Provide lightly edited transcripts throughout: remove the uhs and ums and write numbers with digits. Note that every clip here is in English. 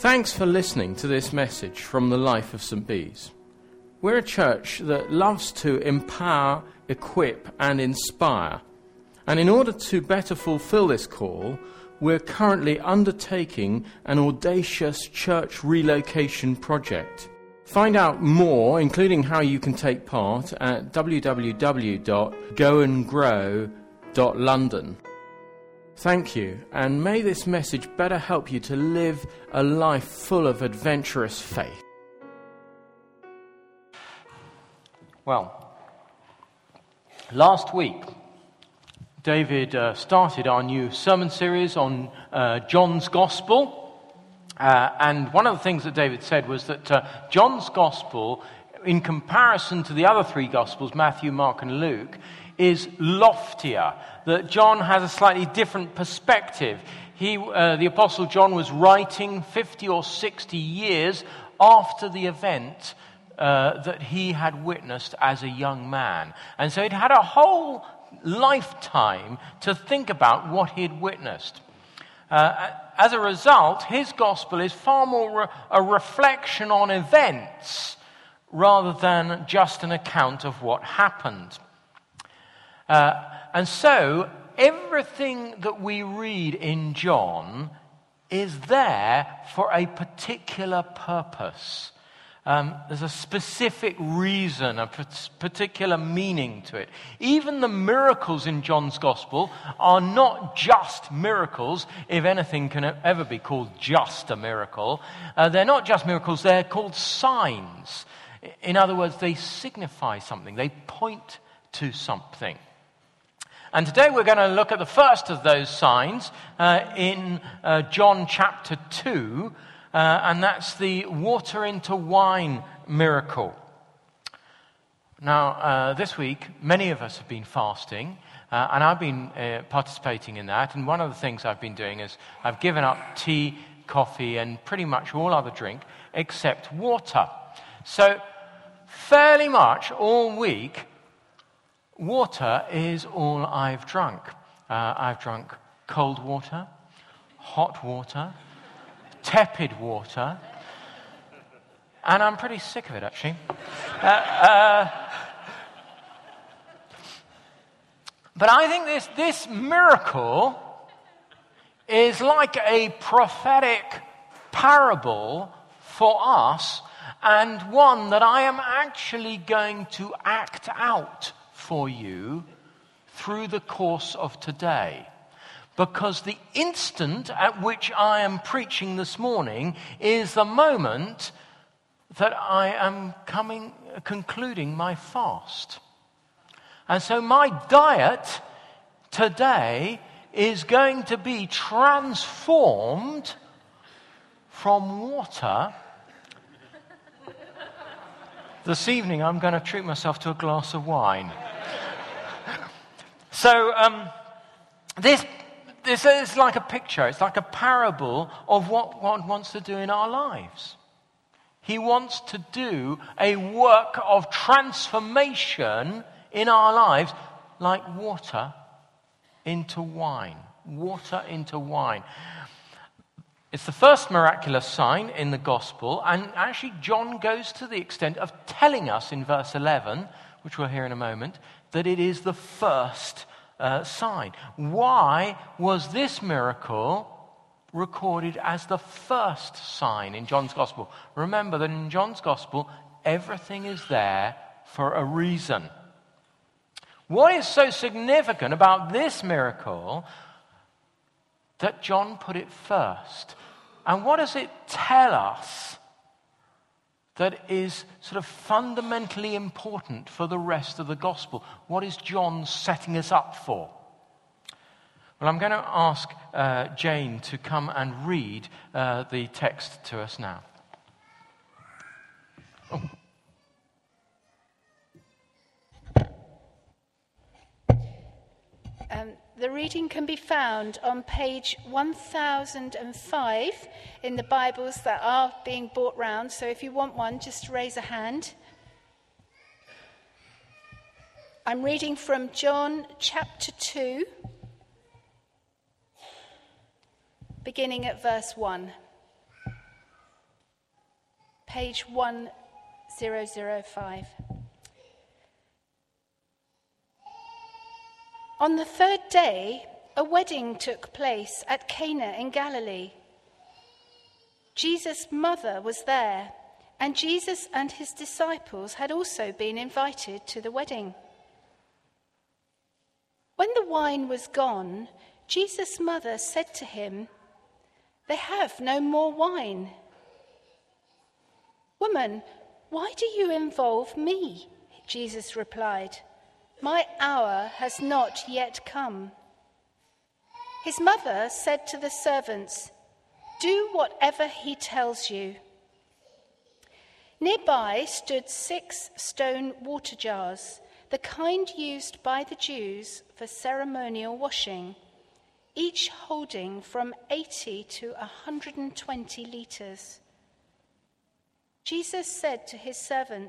Thanks for listening to this message from the life of St. Bees. We're a church that loves to empower, equip and inspire. And in order to better fulfill this call, we're currently undertaking an audacious church relocation project. Find out more, including how you can take part, at www.goandgrow.london. Thank you, and may this message better help you to live a life full of adventurous faith. Well, last week, David started our new sermon series on John's Gospel, and one of the things that David said was that John's Gospel, in comparison to the other three Gospels, Matthew, Mark and Luke, is loftier, that John has a slightly different perspective. The Apostle John was writing 50 or 60 years after the event that he had witnessed as a young man. And so he'd had a whole lifetime to think about what he'd witnessed. As a result, his gospel is far more a reflection on events rather than just an account of what happened. And so, everything that we read in John is there for a particular purpose. There's a specific reason, a particular meaning to it. Even the miracles in John's Gospel are not just miracles, if anything can ever be called just a miracle. They're not just miracles, they're called signs. In other words, they signify something, they point to something. And today we're going to look at the first of those signs in John chapter 2, and that's the water into wine miracle. Now, this week, many of us have been fasting, and I've been participating in that. And one of the things I've been doing is I've given up tea, coffee, and pretty much all other drink except water. So, fairly much all week, water is all I've drunk. I've drunk cold water, hot water, tepid water, and I'm pretty sick of it, actually. But I think this miracle is like a prophetic parable for us, and one that I am actually going to act out for you through the course of today. Because the instant at which I am preaching this morning is the moment that I am concluding my fast. And so my diet today is going to be transformed from water. This evening I'm going to treat myself to a glass of wine. So this is like a picture. It's like a parable of what God wants to do in our lives. He wants to do a work of transformation in our lives like water into wine. Water into wine. It's the first miraculous sign in the gospel, and actually John goes to the extent of telling us in verse 11, which we'll hear in a moment, that it is the first sign. Why was this miracle recorded as the first sign in John's Gospel? Remember that in John's Gospel, everything is there for a reason. What is so significant about this miracle that John put it first? And what does it tell us that is sort of fundamentally important for the rest of the gospel? What is John setting us up for? Well, I'm going to ask Jane to come and read the text to us now. Oh. The reading can be found on page 1005 in the Bibles that are being brought round. So if you want one, just raise a hand. I'm reading from John chapter 2, beginning at verse 1. page 1005. On the third day, a wedding took place at Cana in Galilee. Jesus' mother was there, and Jesus and his disciples had also been invited to the wedding. When the wine was gone, Jesus' mother said to him, "They have no more wine." "Woman, why do you involve me?" Jesus replied. "My hour has not yet come." His mother said to the servants, "Do whatever he tells you." Nearby stood 6 stone water jars, the kind used by the Jews for ceremonial washing, each holding from 80 to 120 litres. Jesus said to the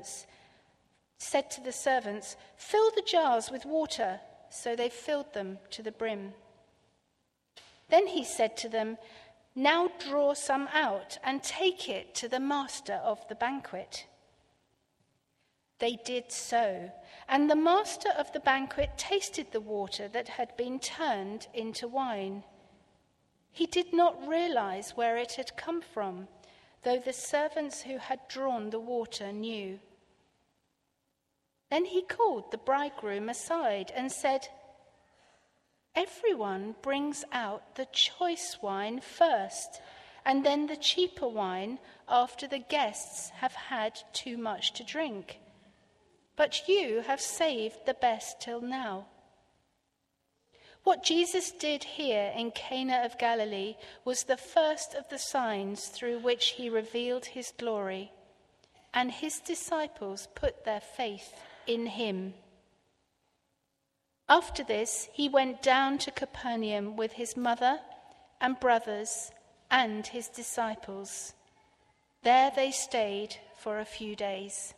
servants, "Fill the jars with water," so they filled them to the brim. Then he said to them, "Now draw some out and take it to the master of the banquet." They did so, and the master of the banquet tasted the water that had been turned into wine. He did not realize where it had come from, though the servants who had drawn the water knew. Then he called the bridegroom aside and said, "Everyone brings out the choice wine first, and then the cheaper wine after the guests have had too much to drink. But you have saved the best till now." What Jesus did here in Cana of Galilee was the first of the signs through which he revealed his glory, and his disciples put their faith in him. After this, he went down to Capernaum with his mother and brothers and his disciples. There they stayed for a few days.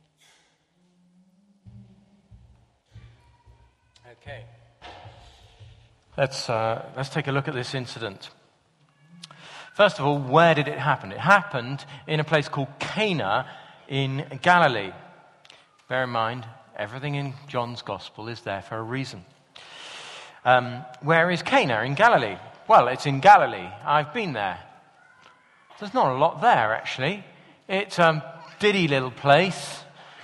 Okay. Let's take a look at this incident. First of all, where did it happen? It happened in a place called Cana in Galilee. Bear in mind, everything in John's Gospel is there for a reason. Where is Cana in Galilee? Well, it's in Galilee. I've been there. There's not a lot there, actually. It's a diddy little place.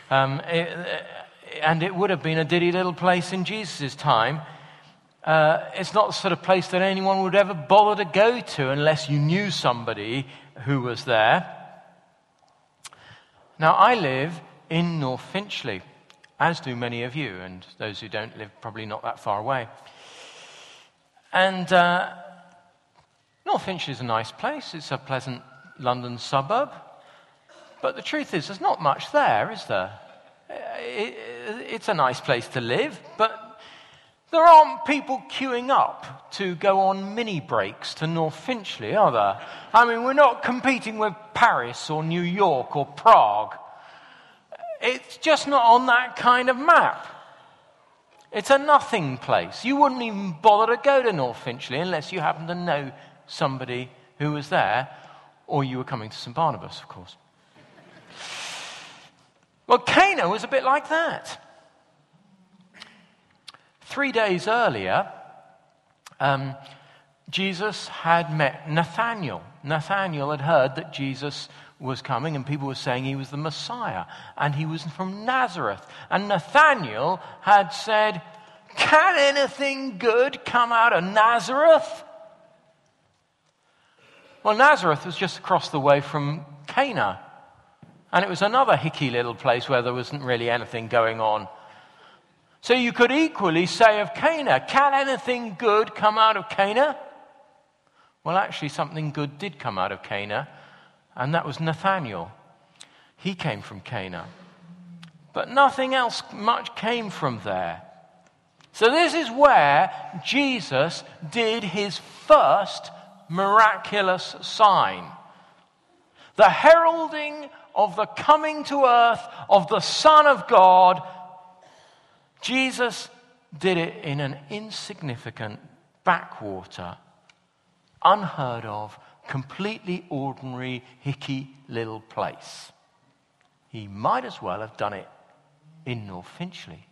And it would have been a diddy little place in Jesus' time. It's not the sort of place that anyone would ever bother to go to unless you knew somebody who was there. Now, I live in North Finchley, as do many of you, and those who don't live probably not that far away. And North Finchley is a nice place. It's a pleasant London suburb. But the truth is, there's not much there, is there? It's a nice place to live, but there aren't people queuing up to go on mini breaks to North Finchley, are there? I mean, we're not competing with Paris or New York or Prague. It's just not on that kind of map. It's a nothing place. You wouldn't even bother to go to North Finchley unless you happen to know somebody who was there, or you were coming to St. Barnabas, of course. Well, Cana was a bit like that. 3 days earlier, Jesus had met Nathanael. Nathanael had heard that Jesus was coming, and people were saying he was the Messiah, and he was from Nazareth. And Nathanael had said, "Can anything good come out of Nazareth?" Well, Nazareth was just across the way from Cana, and it was another hicky little place where there wasn't really anything going on. So you could equally say of Cana, can anything good come out of Cana? Well, actually, something good did come out of Cana, and that was Nathanael. He came from Cana. But nothing else much came from there. So this is where Jesus did his first miraculous sign. The heralding of the coming to earth of the Son of God. Jesus did it in an insignificant backwater, unheard of completely ordinary, hicky little place. He might as well have done it in North Finchley.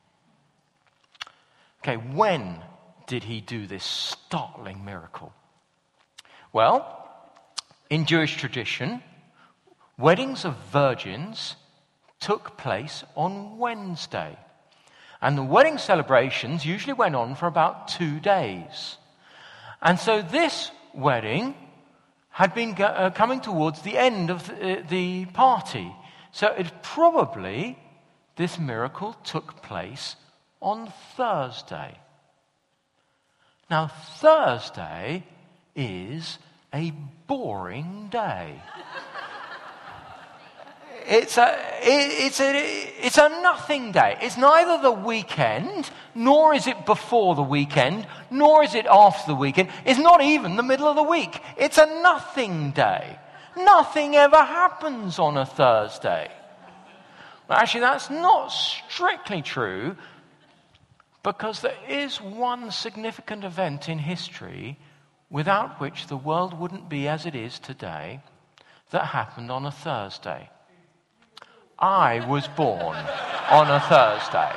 Okay, when did he do this startling miracle? Well, in Jewish tradition, weddings of virgins took place on Wednesday. And the wedding celebrations usually went on for about 2 days. And so this wedding had been coming towards the end of the party. So it probably, this miracle took place on Thursday. Now, Thursday is a boring day. It's a nothing day. It's neither the weekend, nor is it before the weekend, nor is it after the weekend. It's not even the middle of the week. It's a nothing day. Nothing ever happens on a Thursday. Well, actually, that's not strictly true, because there is one significant event in history without which the world wouldn't be as it is today that happened on a Thursday. I was born on a Thursday.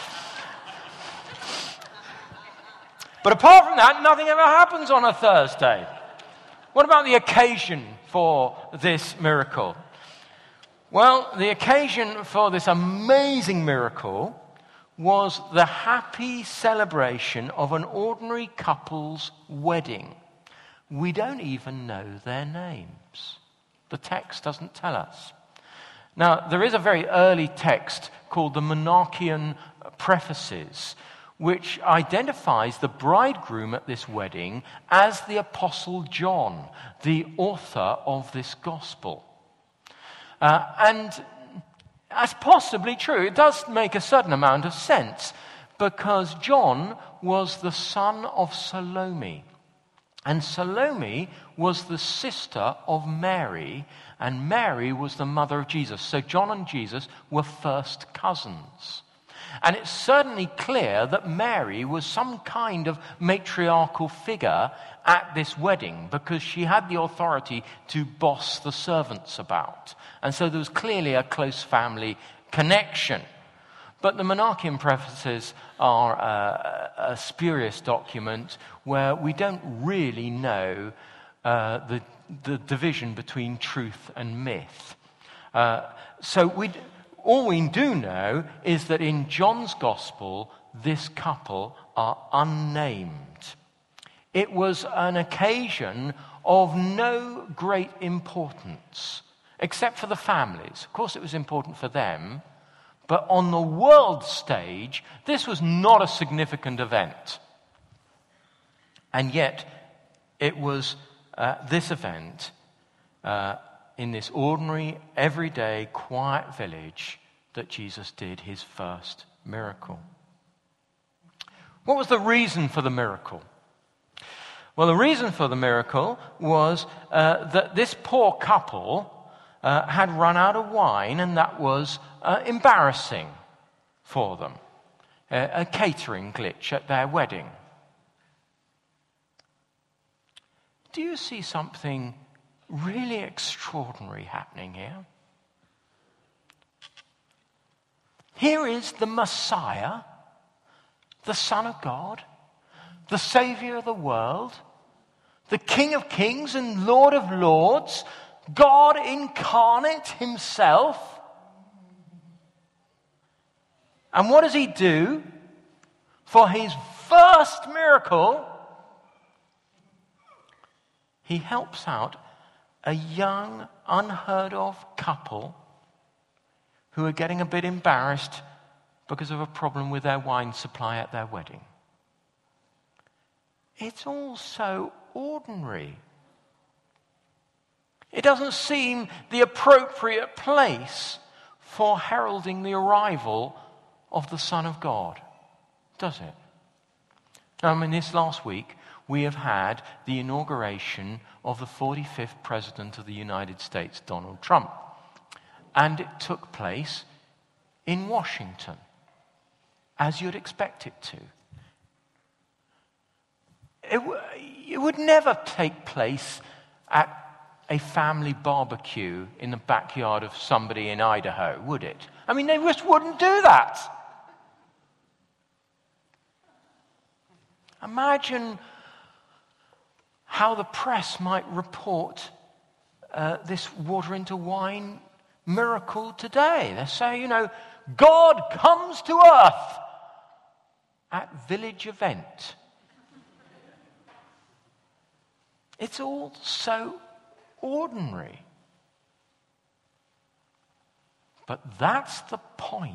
But apart from that, nothing ever happens on a Thursday. What about the occasion for this miracle? Well, the occasion for this amazing miracle was the happy celebration of an ordinary couple's wedding. We don't even know their names. The text doesn't tell us. Now, there is a very early text called the Monarchian Prefaces, which identifies the bridegroom at this wedding as the Apostle John, the author of this gospel. And that's possibly true. It does make a certain amount of sense, because John was the son of Salome. And Salome was the sister of Mary, and Mary was the mother of Jesus. So John and Jesus were first cousins. And it's certainly clear that Mary was some kind of matriarchal figure at this wedding, because she had the authority to boss the servants about. And so there was clearly a close family connection. But the Monarchian Prefaces are a spurious document where we don't really know the division between truth and myth. All we do know is that in John's Gospel, this couple are unnamed. It was an occasion of no great importance, except for the families. Of course, it was important for them. But on the world stage, this was not a significant event. And yet, it was this event in this ordinary, everyday, quiet village that Jesus did his first miracle. What was the reason for the miracle? Well, the reason for the miracle was that this poor couple had run out of wine, and that was embarrassing for them. A catering glitch at their wedding. Do you see something really extraordinary happening here? Here is the Messiah, the Son of God, the Savior of the world, the King of Kings and Lord of Lords, God incarnate himself. And what does he do for his first miracle? He helps out a young, unheard of couple who are getting a bit embarrassed because of a problem with their wine supply at their wedding. It's all so ordinary. It doesn't seem the appropriate place for heralding the arrival of the Son of God, does it? This last week, we have had the inauguration of the 45th President of the United States, Donald Trump. And it took place in Washington, as you'd expect it to. It would never take place at a family barbecue in the backyard of somebody in Idaho, would it? I mean, they just wouldn't do that. Imagine how the press might report this water into wine miracle today. They say, God comes to earth at village event. It's all so ordinary. But that's the point.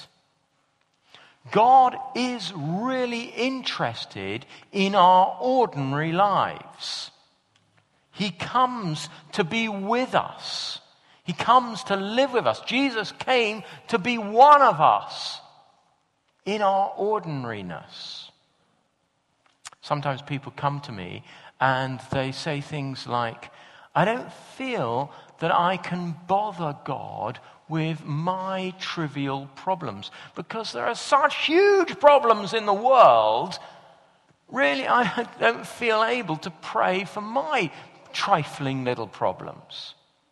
God is really interested in our ordinary lives. He comes to be with us. He comes to live with us. Jesus came to be one of us in our ordinariness. Sometimes people come to me and they say things like, I don't feel that I can bother God with my trivial problems because there are such huge problems in the world. Really, I don't feel able to pray for my trifling little problems.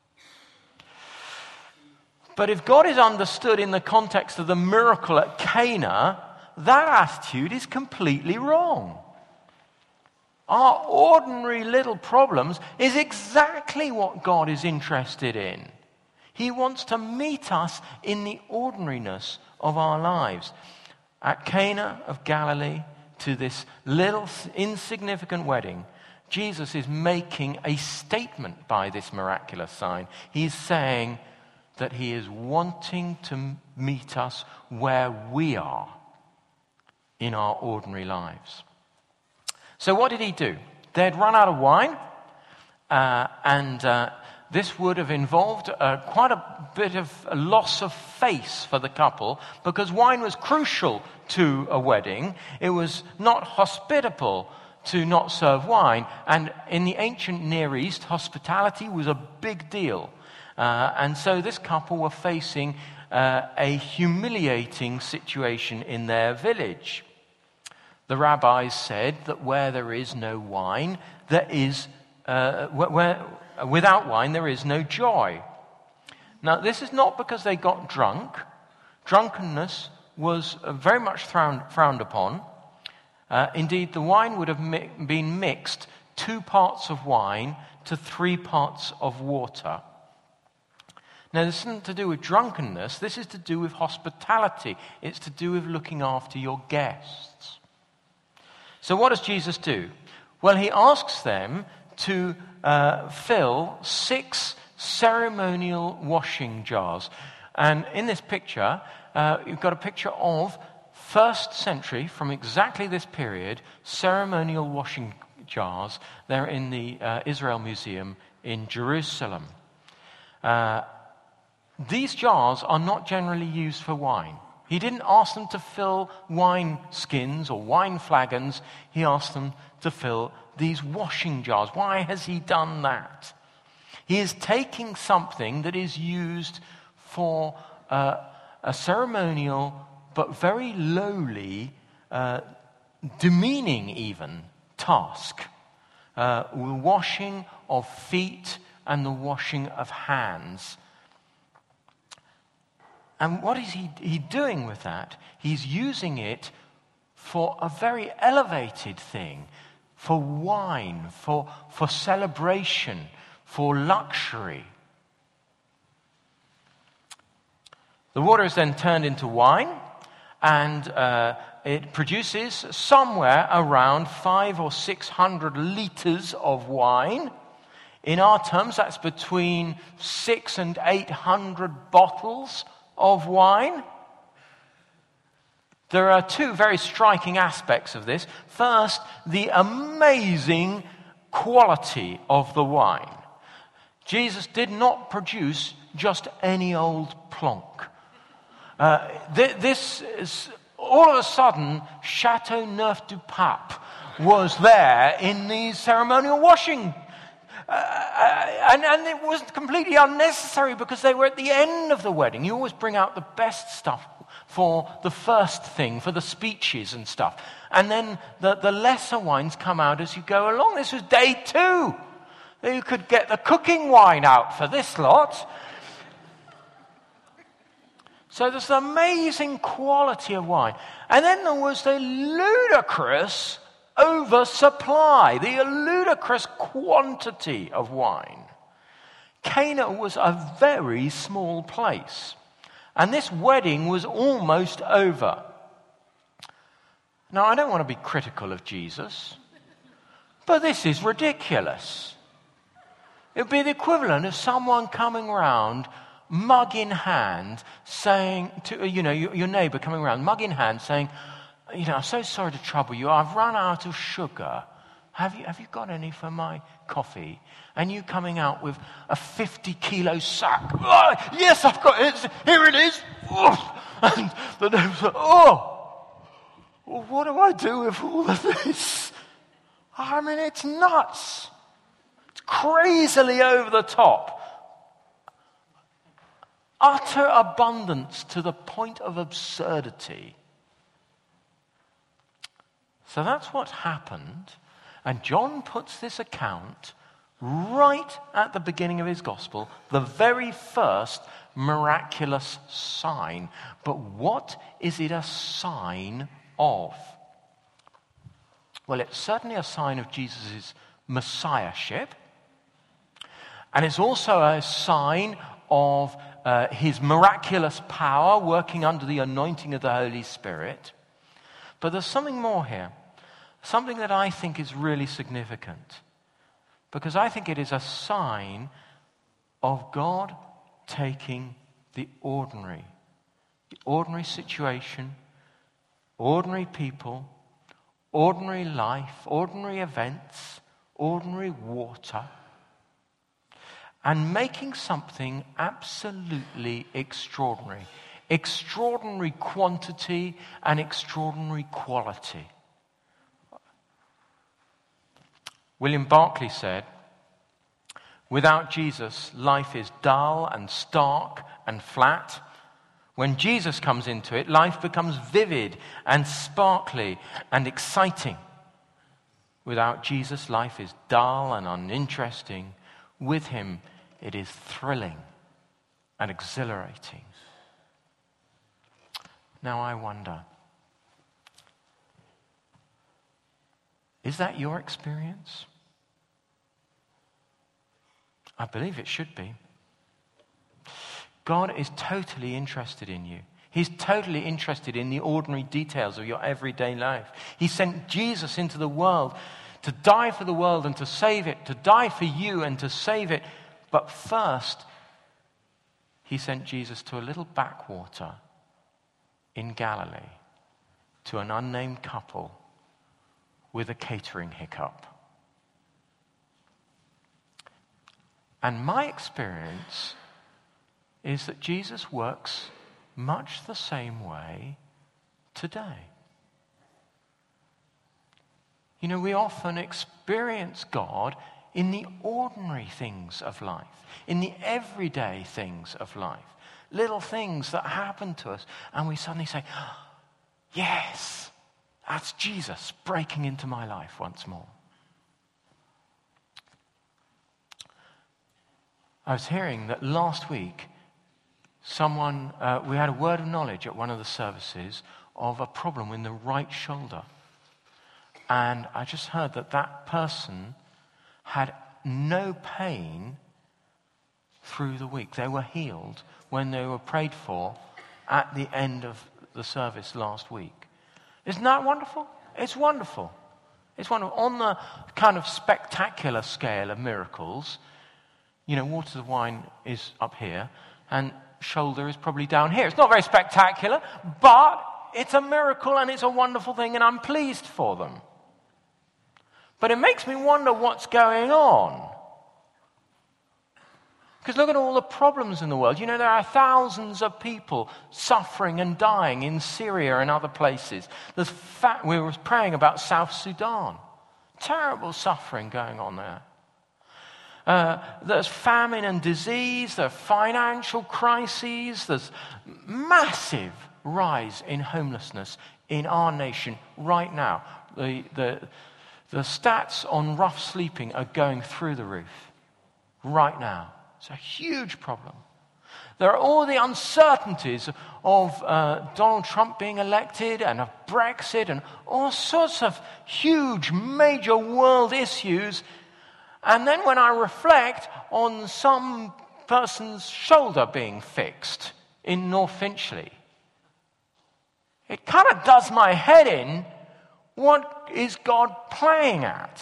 But if God is understood in the context of the miracle at Cana, that attitude is completely wrong. Our ordinary little problems is exactly what God is interested in. He wants to meet us in the ordinariness of our lives. At Cana of Galilee, to this little insignificant wedding, Jesus is making a statement by this miraculous sign. He's saying that he is wanting to meet us where we are in our ordinary lives. So what did he do? They'd run out of wine, and this would have involved quite a bit of a loss of face for the couple, because wine was crucial to a wedding. It was not hospitable to not serve wine. And in the ancient Near East, hospitality was a big deal. And so this couple were facing a humiliating situation in their village. The rabbis said that where there is no wine, there is without wine there is no joy. Now, this is not because they got drunk. Drunkenness was very much frowned upon. Indeed, the wine would have been mixed 2 parts of wine to 3 parts of water. Now, this isn't to do with drunkenness. This is to do with hospitality. It's to do with looking after your guests. So what does Jesus do? Well, he asks them to fill 6 ceremonial washing jars. And in this picture, you've got a picture of 1st century, from exactly this period, ceremonial washing jars. They're in the Israel Museum in Jerusalem. These jars are not generally used for wine. He didn't ask them to fill wine skins or wine flagons. He asked them to fill these washing jars. Why has he done that? He is taking something that is used for a ceremonial but very lowly, demeaning even, task. The washing of feet and the washing of hands. And what is he doing with that? He's using it for a very elevated thing, for wine, for celebration, for luxury. The water is then turned into wine, and it produces somewhere around 500 or 600 liters of wine. In our terms, that's between 600 and 800 bottles of wine. There are 2 very striking aspects of this. First, the amazing quality of the wine. Jesus did not produce just any old plonk. This is, all of a sudden, Chateau Neuf du Pape was there in the ceremonial washing. And it was completely unnecessary because they were at the end of the wedding. You always bring out the best stuff for the first thing, for the speeches and stuff. And then the lesser wines come out as you go along. This was day 2. Who could get the cooking wine out for this lot? So there's the amazing quality of wine. And then there was the ludicrous oversupply, the ludicrous quantity of wine. Cana was a very small place. And this wedding was almost over. Now, I don't want to be critical of Jesus, but this is ridiculous. It would be the equivalent of someone coming round, mug in hand, saying to, your neighbour coming around, mug in hand, saying, I'm so sorry to trouble you. I've run out of sugar. Have you got any for my coffee? And you coming out with a 50-kilo sack. Oh, yes, I've got it. Here it is. And the neighbour said, well, what do I do with all of this? I mean, it's nuts. It's crazily over the top. Utter abundance to the point of absurdity. So that's what happened. And John puts this account right at the beginning of his gospel, the very first miraculous sign. But what is it a sign of? Well, it's certainly a sign of Jesus' messiahship. And it's also a sign of his miraculous power working under the anointing of the Holy Spirit. But there's something more here. Something that I think is really significant. Because I think it is a sign of God taking the ordinary situation, ordinary people, ordinary life, ordinary events, ordinary water, and making something absolutely extraordinary. Extraordinary quantity and extraordinary quality. William Barclay said, without Jesus, life is dull and stark and flat. When Jesus comes into it, life becomes vivid and sparkly and exciting. Without Jesus, life is dull and uninteresting. With him, it is thrilling and exhilarating. Now I wonder, is that your experience? I believe it should be. God is totally interested in you. He's totally interested in the ordinary details of your everyday life. He sent Jesus into the world to die for the world and to save it, to die for you and to save it. But first, he sent Jesus to a little backwater in Galilee, to an unnamed couple with a catering hiccup. And my experience is that Jesus works much the same way today. We often experience God in the ordinary things of life, in the everyday things of life, little things that happen to us, and we suddenly say, yes, that's Jesus breaking into my life once more. I was hearing that last week, we had a word of knowledge at one of the services of a problem in the right shoulder. And I just heard that person had no pain through the week. They were healed when they were prayed for at the end of the service last week. Isn't that wonderful? It's wonderful. It's wonderful. On the kind of spectacular scale of miracles, water to wine is up here, and shoulder is probably down here. It's not very spectacular, but it's a miracle and it's a wonderful thing, and I'm pleased for them. But it makes me wonder what's going on. Because look at all the problems in the world. There are thousands of people suffering and dying in Syria and other places. We were praying about South Sudan. Terrible suffering going on there. There's famine and disease. There are financial crises. There's massive rise in homelessness in our nation right now. The stats on rough sleeping are going through the roof. right now. It's a huge problem. There are all the uncertainties of Donald Trump being elected and of Brexit and all sorts of huge, major world issues. And then when I reflect on some person's shoulder being fixed in North Finchley, it kind of does my head in. What is God playing at?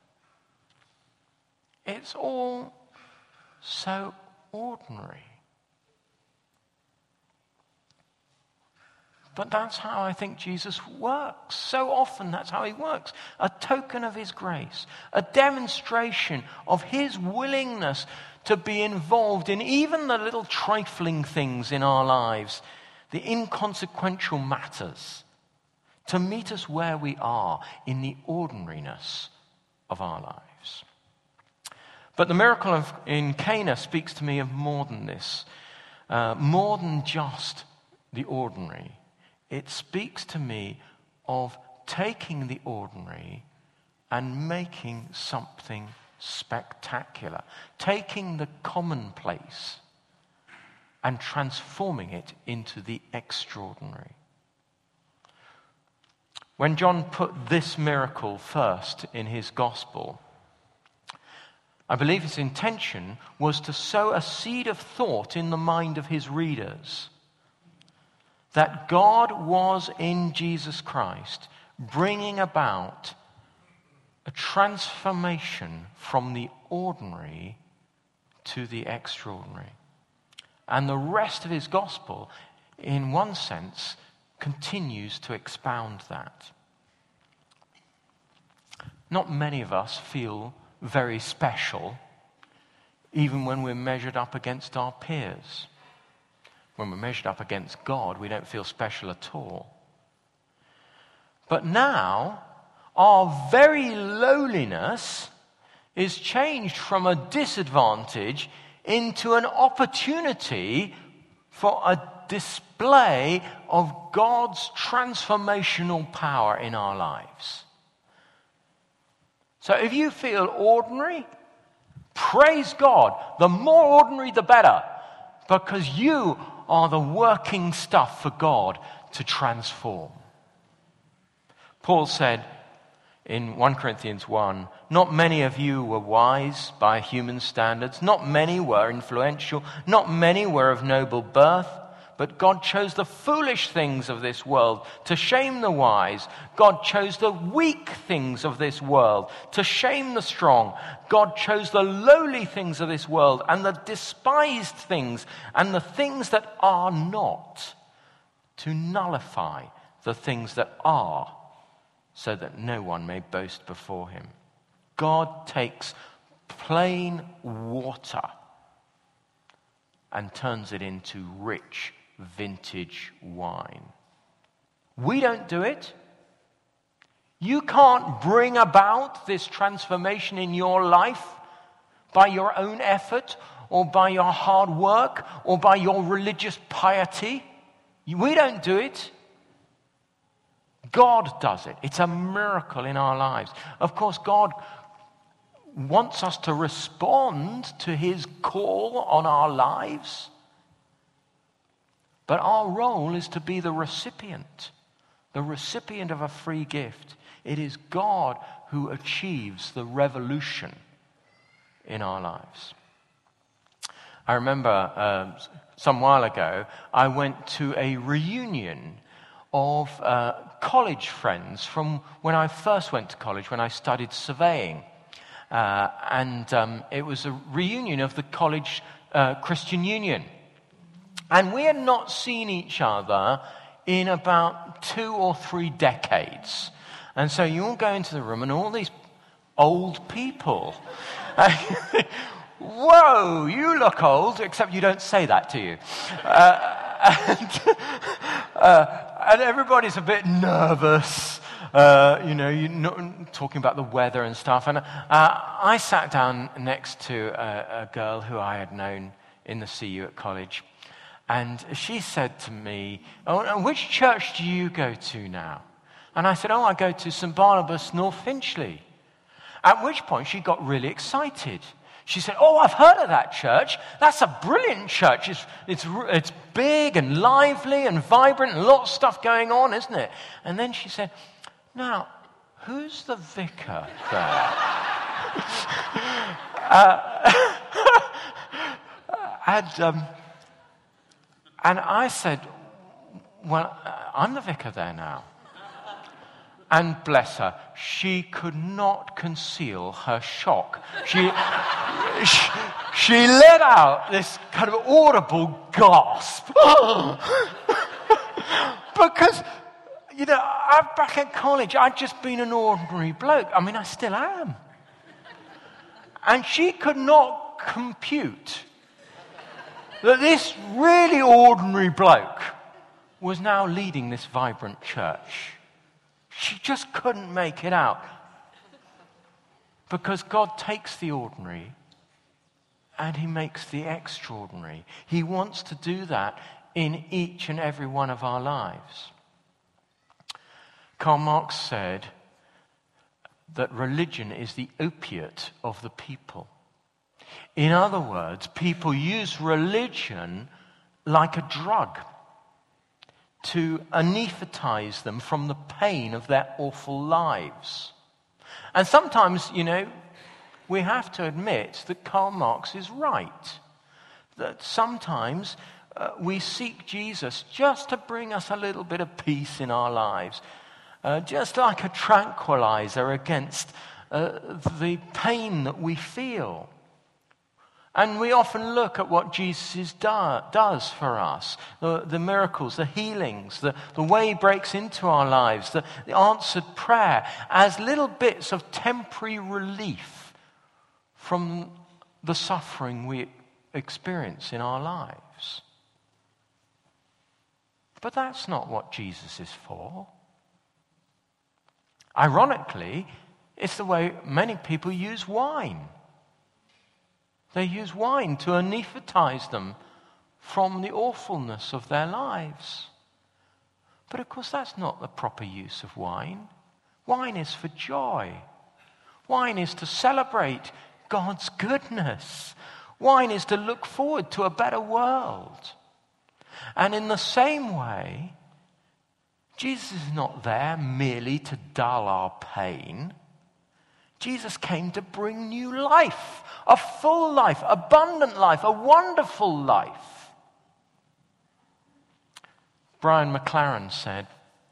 It's all so ordinary. But that's how I think Jesus works. So often that's how he works. A token of his grace. A demonstration of his willingness to be involved in even the little trifling things in our lives, the inconsequential matters, to meet us where we are in the ordinariness of our lives. But the miracle in Cana speaks to me of more than this, more than just the ordinary. It speaks to me of taking the ordinary and making something spectacular, taking the commonplace and transforming it into the extraordinary. When John put this miracle first in his gospel, I believe his intention was to sow a seed of thought in the mind of his readers that God was in Jesus Christ bringing about a transformation from the ordinary to the extraordinary. And the rest of his gospel, in one sense, continues to expound that. Not many of us feel very special, even when we're measured up against our peers. When we're measured up against God, we don't feel special at all. But now, our very lowliness is changed from a disadvantage into an opportunity for a display of God's transformational power in our lives. So if you feel ordinary, praise God. The more ordinary, the better. Because you are the working stuff for God to transform. Paul said in 1 Corinthians 1, not many of you were wise by human standards. Not many were influential. Not many were of noble birth. But God chose the foolish things of this world to shame the wise. God chose the weak things of this world to shame the strong. God chose the lowly things of this world and the despised things and the things that are not to nullify the things that are, so that no one may boast before him. God takes plain water and turns it into rich vintage wine. We don't do it. You can't bring about this transformation in your life by your own effort or by your hard work or by your religious piety. We don't do it. God does it. It's a miracle in our lives. Of course, God wants us to respond to his call on our lives. But our role is to be the recipient of a free gift. It is God who achieves the revolution in our lives. I remember some while ago, I went to a reunion of college friends from when I first went to college, when I studied surveying. And it was a reunion of the college Christian Union. And we had not seen each other in about 2 or 3 decades. And so you all go into the room and all these old people. Whoa, you look old, except you don't say that, do you? And everybody's a bit nervous. You're not talking about the weather and stuff. And I sat down next to a girl who I had known in the CU at college. And she said to me, "Oh, which church do you go to now?" And I said, "Oh, I go to St. Barnabas, North Finchley." At which point she got really excited. She said, "Oh, I've heard of that church. That's a brilliant church. It's big and lively and vibrant and lots of stuff going on, isn't it?" And then she said, "Now, who's the vicar there?" And I said, "Well, I'm the vicar there now." And bless her, she could not conceal her shock. She let out this kind of audible gasp. Because, back at college, I'd just been an ordinary bloke. I mean, I still am. And she could not compute that this really ordinary bloke was now leading this vibrant church. She just couldn't make it out. Because God takes the ordinary and he makes the extraordinary. He wants to do that in each and every one of our lives. Karl Marx said that religion is the opiate of the people. In other words, people use religion like a drug to anesthetize them from the pain of their awful lives. And sometimes, we have to admit that Karl Marx is right. That sometimes we seek Jesus just to bring us a little bit of peace in our lives. Just like a tranquilizer against the pain that we feel. And we often look at what Jesus does for us, the miracles, the healings, the way he breaks into our lives, the answered prayer, as little bits of temporary relief from the suffering we experience in our lives. But that's not what Jesus is for. Ironically, it's the way many people use wine. They use wine to anesthetize them from the awfulness of their lives. But of course, that's not the proper use of wine. Wine is for joy. Wine is to celebrate God's goodness. Wine is to look forward to a better world. And in the same way, Jesus is not there merely to dull our pain. Jesus came to bring new life, a full life, abundant life, a wonderful life. Brian McLaren said,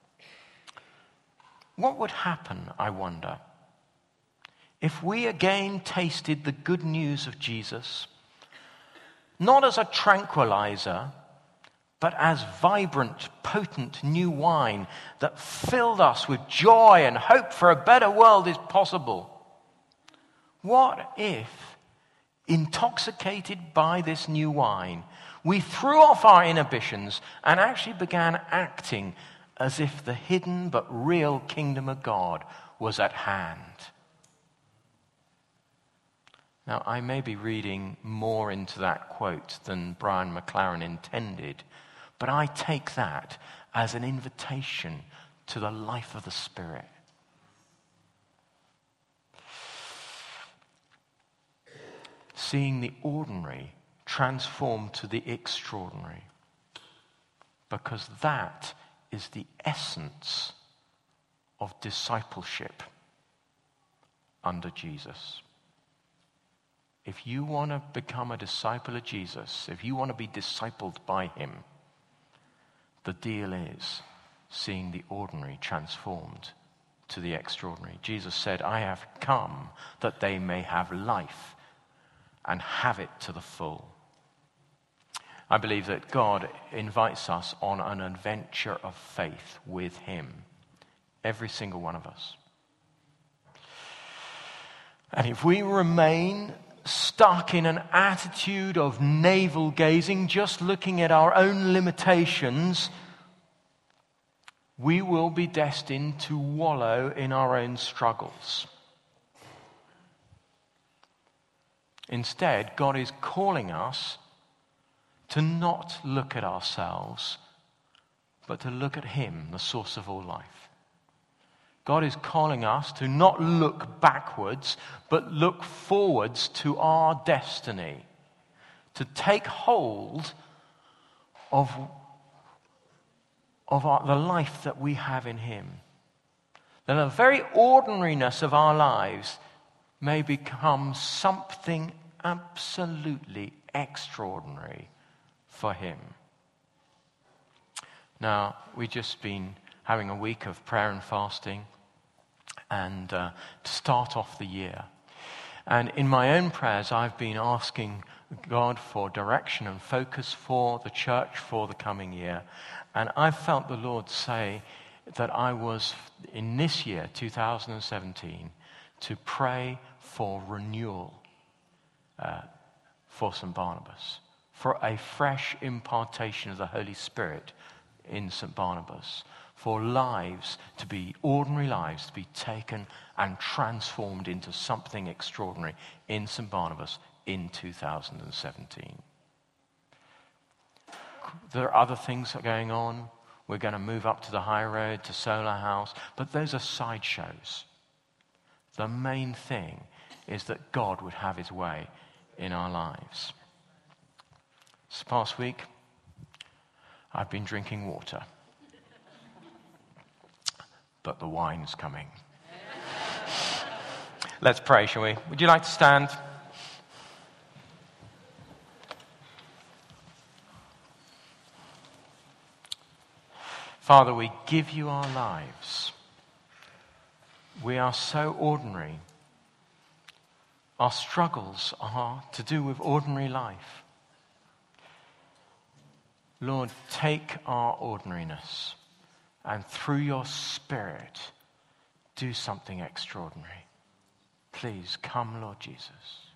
"What would happen, I wonder, if we again tasted the good news of Jesus, not as a tranquilizer, but as vibrant, potent new wine that filled us with joy and hope for a better world is possible? What if, intoxicated by this new wine, we threw off our inhibitions and actually began acting as if the hidden but real kingdom of God was at hand?" Now, I may be reading more into that quote than Brian McLaren intended, but I take that as an invitation to the life of the Spirit. Seeing the ordinary transformed to the extraordinary. Because that is the essence of discipleship under Jesus. If you want to become a disciple of Jesus, if you want to be discipled by him, the deal is seeing the ordinary transformed to the extraordinary. Jesus said, "I have come that they may have life and have it to the full." I believe that God invites us on an adventure of faith with him, every single one of us. And if we remain stuck in an attitude of navel gazing, just looking at our own limitations, we will be destined to wallow in our own struggles. Instead, God is calling us to not look at ourselves, but to look at him, the source of all life. God is calling us to not look backwards, but look forwards to our destiny, to take hold of the life that we have in him. Then the very ordinariness of our lives may become something absolutely extraordinary for him. Now, we've just been having a week of prayer and fasting, and to start off the year. And in my own prayers, I've been asking God for direction and focus for the church for the coming year. And I felt the Lord say that I was, in this year, 2017, to pray for renewal for St. Barnabas, for a fresh impartation of the Holy Spirit in St. Barnabas, for lives to be, ordinary lives, to be taken and transformed into something extraordinary in St. Barnabas in 2017. There are other things that are going on. We're going to move up to the high road, to Solar House, but those are sideshows. The main thing is that God would have his way in our lives. This past week, I've been drinking water, but the wine's coming. Let's pray, shall we? Would you like to stand? Father, we give you our lives. We are so ordinary. Our struggles are to do with ordinary life. Lord, take our ordinariness and through your Spirit, do something extraordinary. Please come, Lord Jesus.